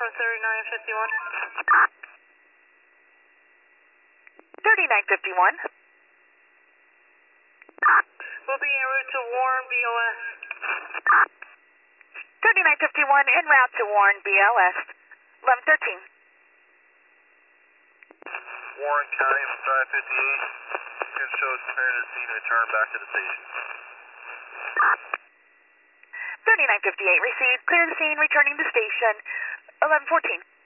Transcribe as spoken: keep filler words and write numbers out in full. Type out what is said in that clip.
from thirty-nine fifty-one. thirty-nine fifty-one. We'll be en route to Warren, B O S. thirty-nine fifty-one en route to Warren, B L S. eleven thirteen. Warren County from five fifty-eight. Can show us preparing to scene and return back to the station. thirty-nine fifty-eight received. Clear the scene, returning to station. eleven fourteen.